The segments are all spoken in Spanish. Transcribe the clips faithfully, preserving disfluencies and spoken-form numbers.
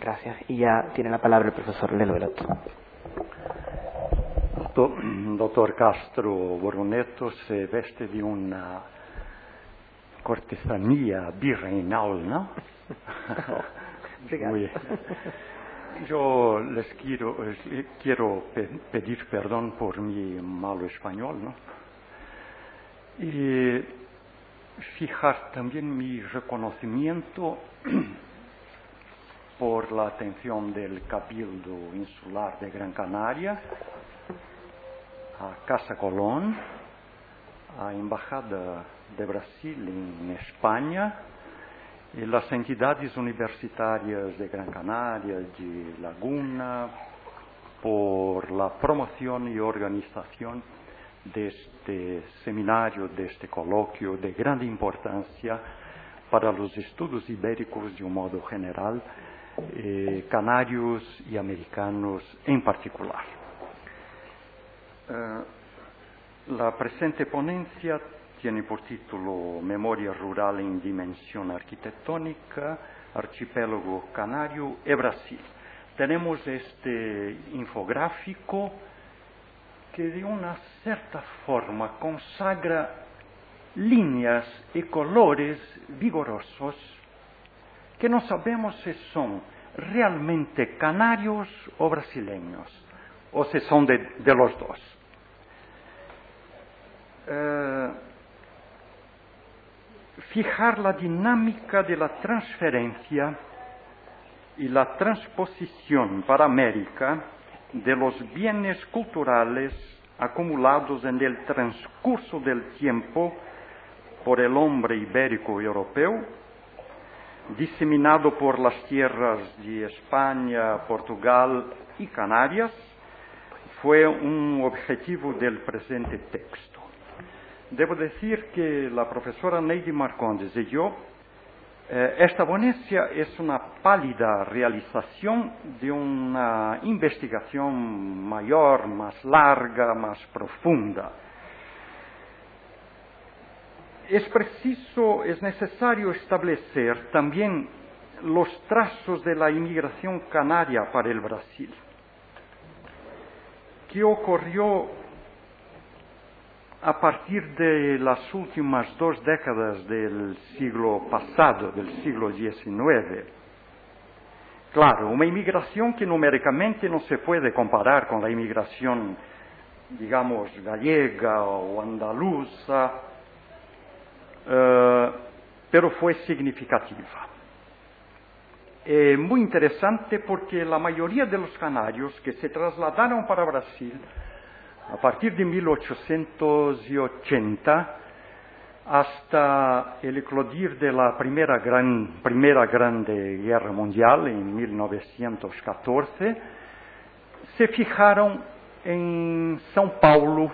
Gracias. Y ya tiene la palabra el profesor Lelo Velotto. Doctor Castro Borgoneto se veste de una cortesanía virreinal, ¿no? Muy bien. Yo les quiero, les quiero pe pedir perdón por mi malo español, ¿no? Y fijar también mi reconocimiento por la atención del Cabildo Insular de Gran Canaria, a Casa Colón, a Embajada de Brasil en España, y las entidades universitarias de Gran Canaria, de Laguna, por la promoción y organización de este seminario, de este coloquio de gran importancia para los estudios ibéricos de un modo general, eh, canarios y americanos en particular. Uh, la presente ponencia tiene por título Memoria Rural en Dimensión Arquitectónica, Archipiélago Canario y Brasil. Tenemos este infográfico que de una cierta forma consagra líneas y colores vigorosos que no sabemos si son realmente canarios o brasileños, o si son de, de los dos. Uh, fijar la dinámica de la transferencia y la transposición para América de los bienes culturales acumulados en el transcurso del tiempo por el hombre ibérico europeo, diseminado por las tierras de España, Portugal y Canarias, fue un objetivo del presente texto. Debo decir que la profesora Neide Marcondes y yo, eh, esta ponencia es una pálida realización de una investigación mayor, más larga, más profunda. Es preciso, es necesario establecer también los trazos de la inmigración canaria para el Brasil, que ocurrió a partir de las últimas dos décadas del siglo pasado, del siglo diecinueve. Claro, una inmigración que numéricamente no se puede comparar con la inmigración, digamos, gallega o andaluza, eh, pero fue significativa. Eh, muy interesante porque la mayoría de los canarios que se trasladaron para Brasil a partir de mil ochocientos ochenta hasta el eclodir de la primera gran, primera grande guerra mundial en mil novecientos catorce, se fijaron en São Paulo.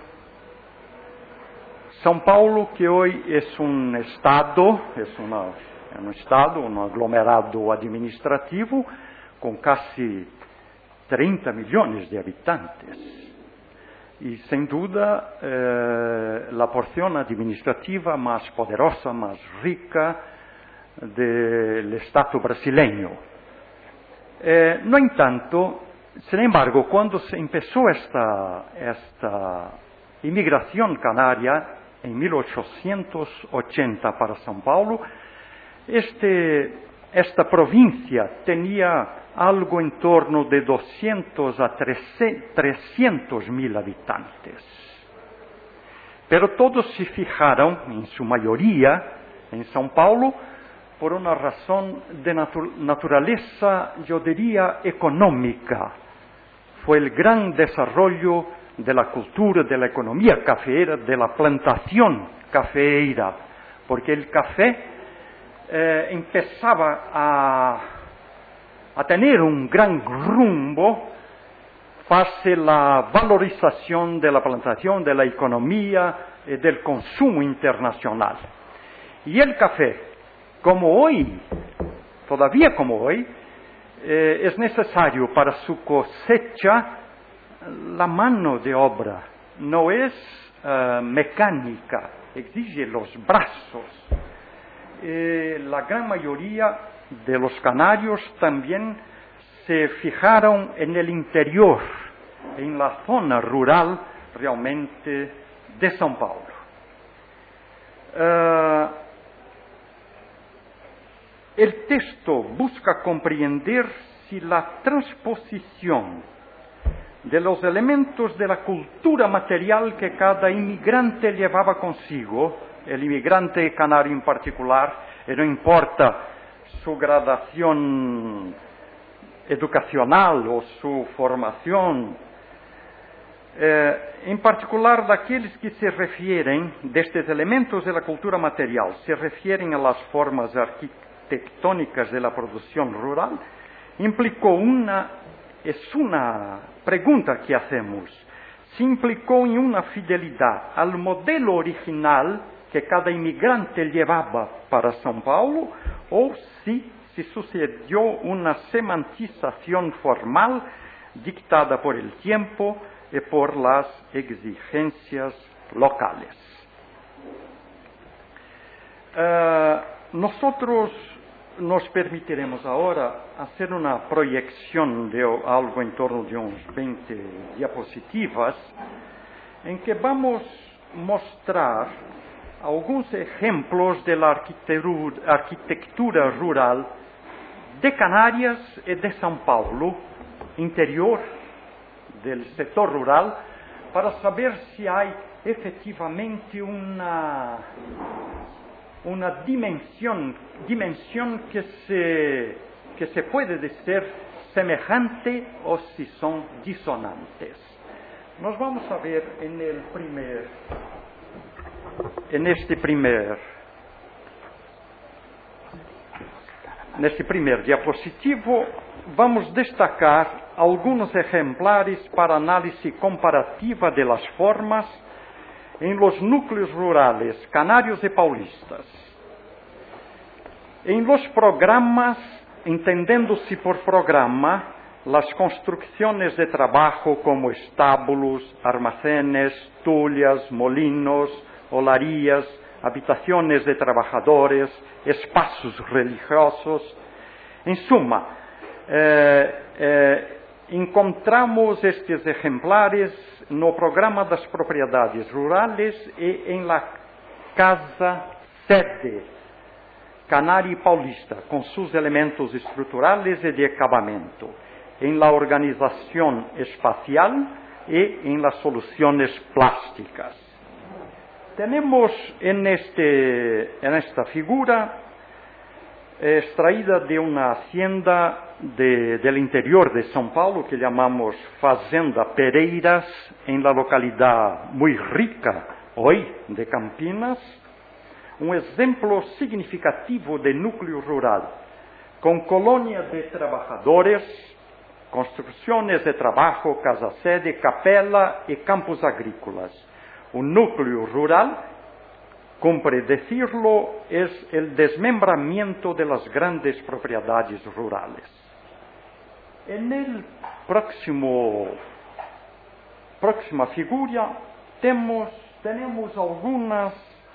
São Paulo, que hoy es un estado, es una, un estado, un aglomerado administrativo con casi treinta millones de habitantes. Y sin duda eh, la porción administrativa más poderosa, más rica del Estado brasileño. Eh, no entanto, sin embargo, cuando se empezó esta, esta inmigración canaria en mil ochocientos ochenta para São Paulo, este, esta provincia tenía algo en torno de doscientos a trescientos mil habitantes. Pero todos se fijaron, en su mayoría, en São Paulo, por una razón de natu naturaleza, yo diría, económica. Fue el gran desarrollo de la cultura, de la economía cafeera, de la plantación cafeera, porque el café eh, empezaba a a tener un gran rumbo hacia la valorización de la plantación, de la economía, eh, del consumo internacional. Y el café, como hoy, todavía como hoy, eh, es necesario para su cosecha la mano de obra, no es uh, mecánica, exige los brazos. Eh, la gran mayoría de los canarios también se fijaron en el interior, en la zona rural realmente de São Paulo. Uh, el texto busca comprender si la transposición de los elementos de la cultura material que cada inmigrante llevaba consigo, el inmigrante canario en particular, y no importa su gradación educacional o su formación, eh, en particular daqueles que se refieren, destes elementos de la cultura material, se refieren a las formas arquitectónicas de la producción rural, implicó una, es una pregunta que hacemos, se implicó en una fidelidad al modelo original que cada inmigrante llevaba para São Paulo, o si se sucedió una semantización formal dictada por el tiempo y por las exigencias locales. Uh, nosotros nos permitiremos ahora hacer una proyección de algo en torno de unos veinte diapositivas, en que vamos a mostrar algunos ejemplos de la arquitectura, arquitectura rural de Canarias y de São Paulo, interior del sector rural, para saber si hay efectivamente una, una dimensión, dimensión que, se, que se puede decir semejante o si son disonantes. Nos vamos a ver en el primer En este primer, en este primer diapositivo vamos a destacar algunos ejemplares para análisis comparativa de las formas en los núcleos rurales canarios y paulistas. En los programas, entendiéndose por programa, las construcciones de trabajo como estábulos, almacenes, tullas, molinos, olarías, habitaciones de trabajadores, espacios religiosos. En suma, eh, eh, encontramos estes ejemplares no programa das propriedades rurales e em la casa sede Canária e Paulista, com seus elementos estruturais e de acabamento, em la organização espacial e em las soluções plásticas. Tenemos en, este, en esta figura, eh, extraída de una hacienda de, del interior de São Paulo, que llamamos Fazenda Pereiras, en la localidad muy rica hoy de Campinas, un ejemplo significativo de núcleo rural, con colonia de trabajadores, construcciones de trabajo, casa-sede, capela y campos agrícolas. Un núcleo rural, cumpre decirlo, es el desmembramiento de las grandes propiedades rurales. En el próximo, próxima figura temos, tenemos algunas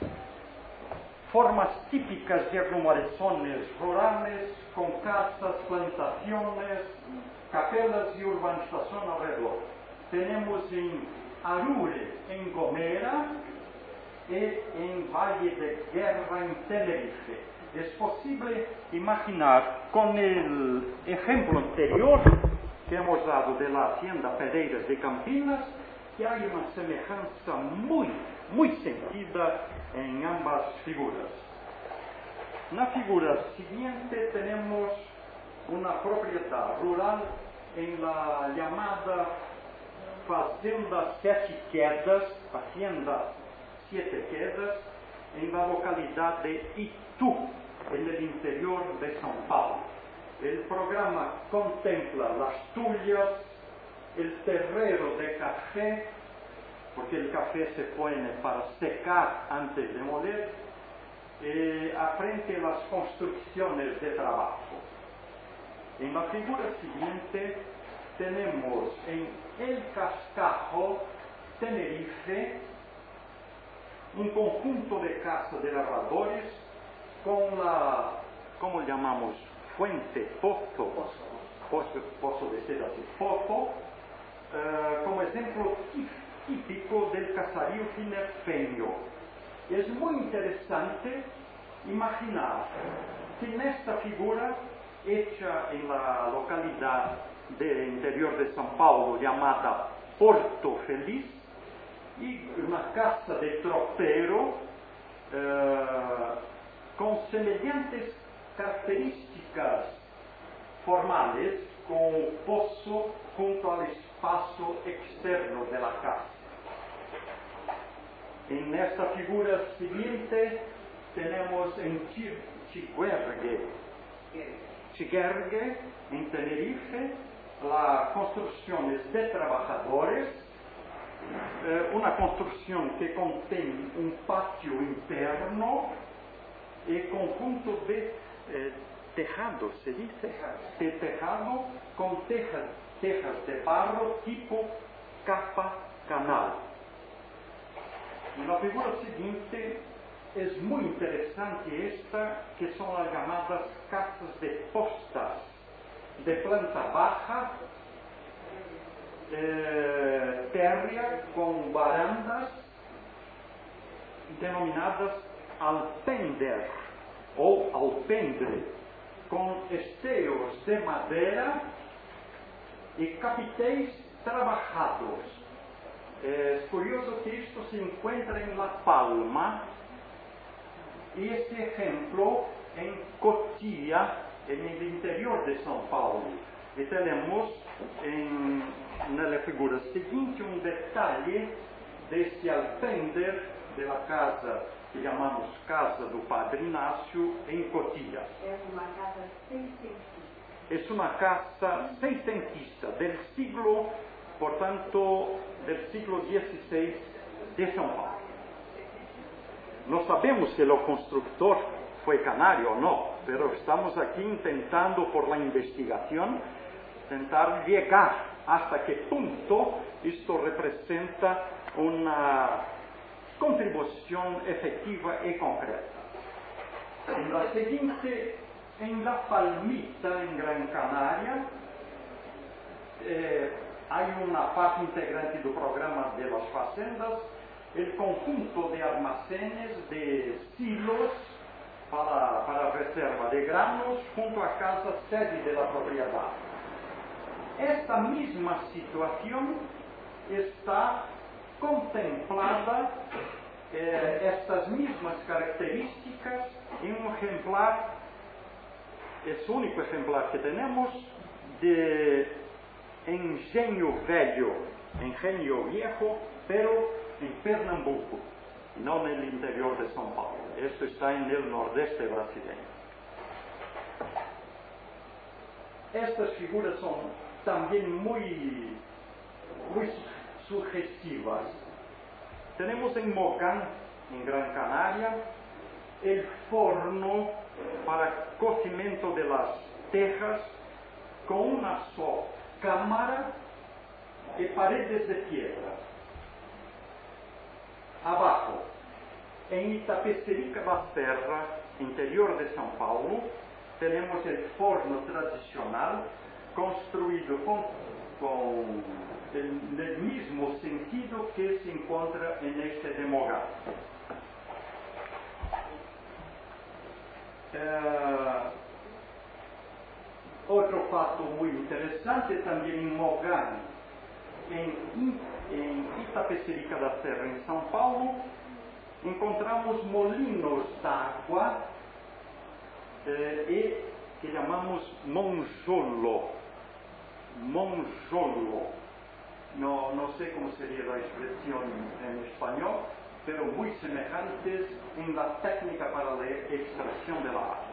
formas típicas de aglomeraciones rurales con casas, plantaciones, capelas y urbanización alrededor. Tenemos en Arure, en Gomera, y en Valle de Guerra, en Tenerife. Es posible imaginar, con el ejemplo anterior que hemos dado de la hacienda Pereiras de Campinas, que hay una semejanza muy, muy sentida en ambas figuras. En la figura siguiente tenemos una propiedad rural en la llamada Fazenda Sete Quedas, Hacienda Siete Quedas, en la localidad de Itu, en el interior de São Paulo. El programa contempla las tullas, el terrero de café, porque el café se pone para secar antes de moler, eh, a frente a las construcciones de trabajo. En la figura siguiente tenemos en El Cascajo, Tenerife, un conjunto de casas de labradores con la, ¿cómo llamamos? Fuente, pozo, posso, posso descer essa foto, uh, como exemplo típico del casario tinerfeño. Es muy interesante imaginar que nesta figura, hecha en la localidad del interior de São Paulo llamada Porto Feliz, y una casa de tropero eh, con semejantes características formales, con un pozo junto al espacio externo de la casa. En esta figura siguiente tenemos en Chiguergue, Chiguergue, en Tenerife, la construcción es de trabajadores, eh, una construcción que contiene un patio interno y conjunto de eh, tejados, se dice, de tejado con tejas, tejas de barro tipo capa canal. En la figura siguiente es muy interesante esta, que son las llamadas casas de postas, de planta baja, eh, térrea, con barandas, denominadas alpendre o alpendre, con esteros de madera y capiteis trabajados. Es curioso que esto se encuentra en La Palma, y este ejemplo en Cotia, en el interior de São Paulo. Y tenemos en, en la figura siguiente un detalle de este alpendre de la casa que llamamos Casa do Padre Inácio en Cotia. Es una casa seiscentista. Es una casa seiscentista del siglo, por tanto, del siglo dieciséis de São Paulo. No sabemos si el constructor fue canario o no, pero estamos aquí intentando, por la investigación, intentar llegar hasta qué punto esto representa una contribución efectiva y concreta. En la siguiente, en La Palmita, en Gran Canaria, eh, hay una parte integrante del programa de las facendas, el conjunto de almacenes, de silos para, para reserva de granos junto a casa sede de la propiedad. Esta misma situación está contemplada, eh, estas mismas características, en un ejemplar, es el único ejemplar que tenemos, de Engenho Velho, Engenho Viejo, pero en Pernambuco, no en el interior de São Paulo. Esto está en el nordeste brasileño. Estas figuras son también muy, muy sugestivas. Tenemos en Mogán, en Gran Canaria, el forno para cocimiento de las tejas con una sola cámara y paredes de piedra. Abajo, en Itapecerica da Serra, interior de São Paulo, tenemos el forno tradicional construido con, con el, el mismo sentido que se encuentra en este de Mogán. Uh, otro fato muy interesante también en Mogán, en, en Itapecerica da Serra, en São Paulo, encontramos molinos de agua eh, y que llamamos monjolo. Monjolo. No, no sé cómo sería la expresión en español, pero muy semejantes en la técnica para la extracción del agua.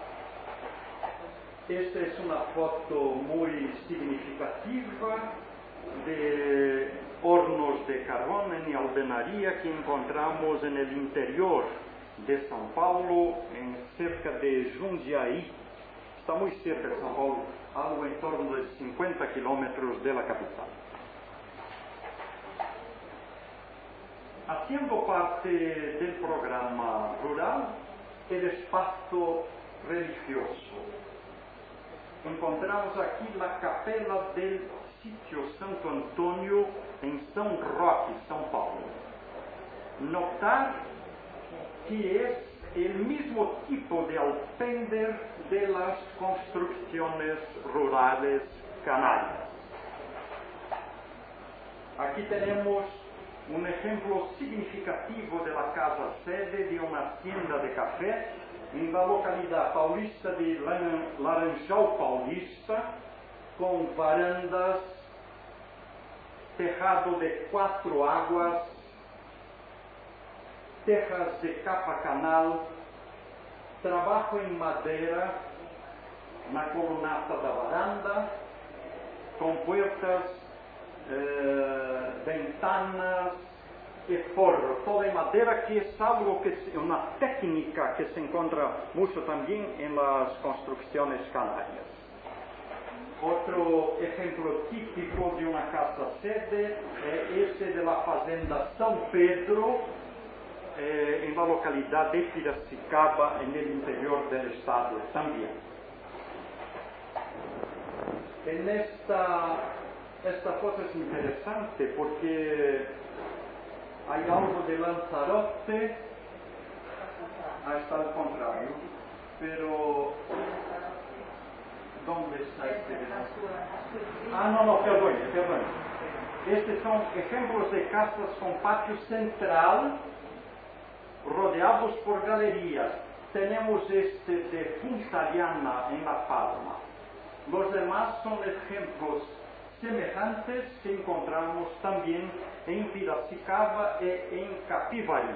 Esta es una foto muy significativa de hornos de carbón en alvenaría que encontramos en el interior de São Paulo, en cerca de Jundiaí. Está muy cerca de São Paulo, algo en torno de cincuenta kilómetros de la capital. Haciendo parte del programa rural, el espacio religioso. encontramos aqui a capela del sítio Santo Antônio, em São Roque, São Paulo. Notar que é o mesmo tipo de alpendre de las construcciones rurales canarias. Aquí tenemos un ejemplo significativo de la casa sede de una hacienda de café en la localidad paulista de Laranjal Paulista, con varandas, tejado de cuatro aguas, tejas de capa canal, trabajo en madera na colunata da varanda, con puertas, eh, ventanas e forro, toda en madera, que es algo que es una técnica que se encuentra mucho también en las construcciones canarias. Otro ejemplo típico de una casa sede es ese de la fazenda São Pedro, eh, en la localidad de Piracicaba, en el interior del estado también. En esta, esta foto es interesante porque hay algo de Lanzarote, hasta al contrario, pero ¿dónde está este? Ah, no, no, perdón, perdón. Estos son ejemplos de casas con patio central, rodeados por galerías. Tenemos este de Punta Llana en La Palma. Los demás son ejemplos semejantes que encontramos también en Piracicaba e en Capivari.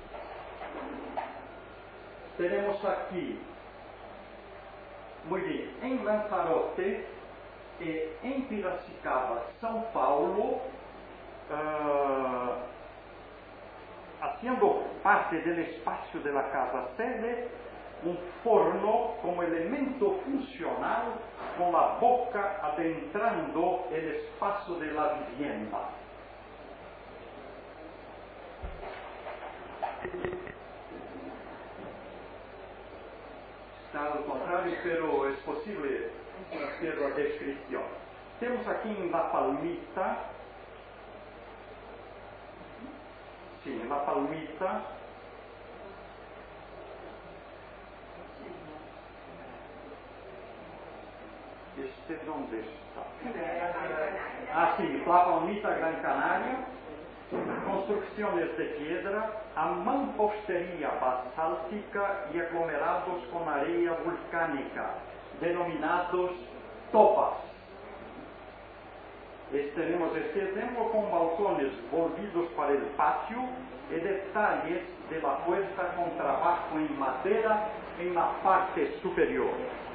Tenemos aquí, muy bien, en Lanzarote e en Piracicaba, São Paulo, uh, haciendo parte del espacio de la casa sede, un forno como elemento funcional con la boca adentrando el espacio de la vivienda. Está al contrario, pero es posible hacer la descripción. Tenemos aquí en La Palmita, sí, en La Palmita, este, ¿dónde está? Ah, sí, La Palmita, Gran Canaria, construcciones de piedra, a mampostería basáltica y aglomerados con arena volcánica, denominados tobas. Tenemos este ejemplo con balcones volvidos para el patio y detalles de la puerta con trabajo en madera en la parte superior.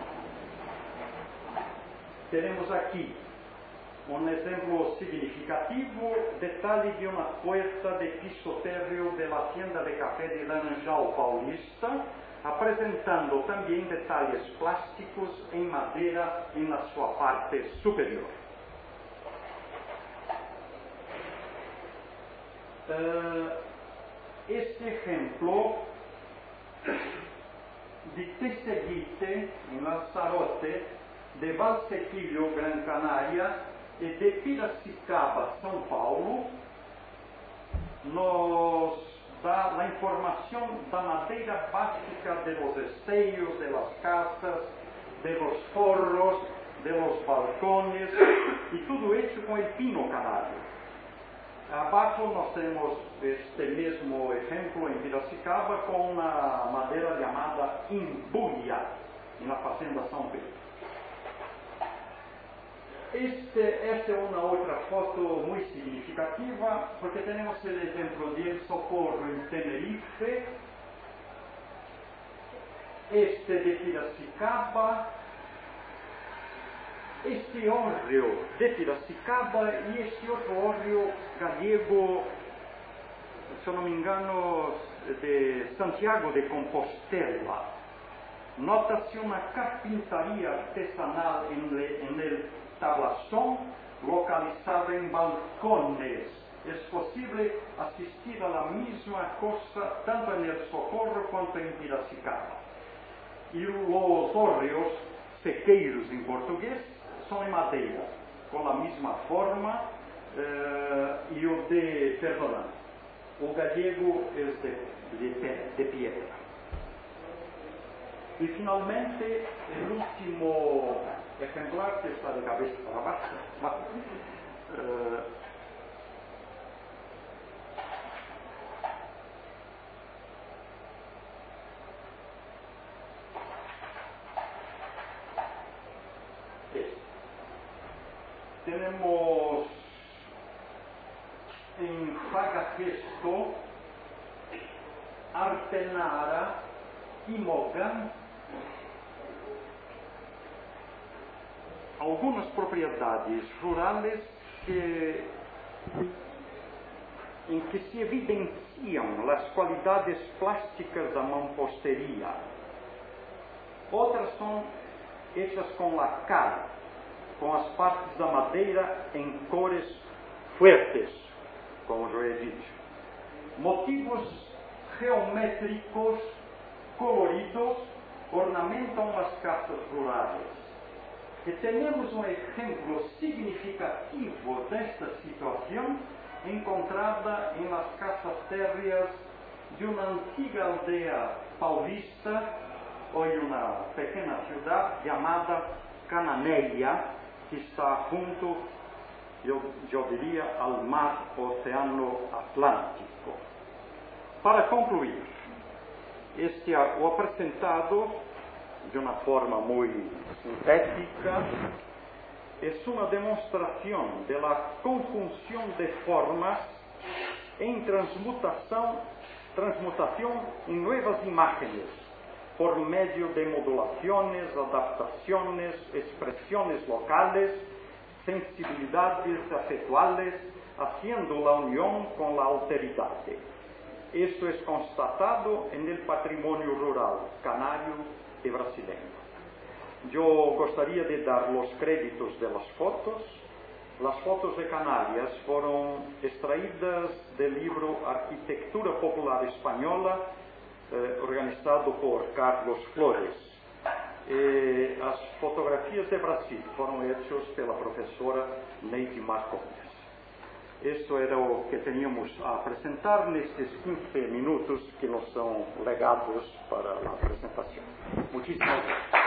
Tenemos aquí un ejemplo significativo, detalle de una puerta de piso térreo de la hacienda de café de Laranjal Paulista, presentando también detalles plásticos en madera en la su parte superior. Uh, este ejemplo de Teseguite, en Lanzarote, de Valsequillo, Gran Canaria, e de Piracicaba, São Paulo, nos dá a informação da madeira básica de los esteios, de las casas, de los forros, de los balcones, e tudo hecho com el pino canario. Abaixo nós temos este mesmo exemplo em Piracicaba com uma madeira chamada imbuia, na fazenda São Pedro. Este, esta é uma outra foto muito significativa, porque temos o exemplo de El Socorro em Tenerife, este de Piracicaba, este hórreo de Piracicaba e este outro hórreo gallego, se não me engano, de Santiago de Compostela. Nota-se uma carpintaria artesanal em el tablazón localizada en balcones. Es posible asistir a la misma cosa tanto en El Socorro cuanto en Piracicaba. Y los hórreos sequeiros em português são em madeira, com a mesma forma, eh, e o de, perdão, o gallego é de, de, de piedra. E finalmente, o último exemplar, que está de cabeça para baixo, uh, temos em Fagacesto, Artenara, Imogan, algumas propriedades rurais que, em que se evidenciam as qualidades plásticas da mamposteria. Outras são hechas com lacar, com as partes da madeira em cores fuertes, como já he dito. Motivos geométricos coloridos ornamentam as casas rurais. E temos um exemplo significativo desta situação encontrada em las casas térreas de uma antiga aldeia paulista, hoje uma pequena cidade chamada Cananéia, que está junto, eu, eu diria, ao mar Oceano Atlântico. Para concluir, este é o apresentado de uma forma muito sintética, é uma demonstração da conjunção de formas em transmutação, transmutação em novas imagens, por meio de modulações, adaptações, expressões locais, sensibilidades afetuales, haciendo a união com a alteridade. Isto é constatado no patrimônio rural canário e brasileiro. Eu gostaria de dar os créditos das fotos. As fotos de Canárias foram extraídas do livro Arquitectura Popular Espanhola, eh, organizado por Carlos Flores. E as fotografias de Brasil foram feitas pela professora Neide Marcondes. Isso era o que teníamos a apresentar nestes quinze minutos que nos são legados para a apresentação. Muitíssimas obrigado.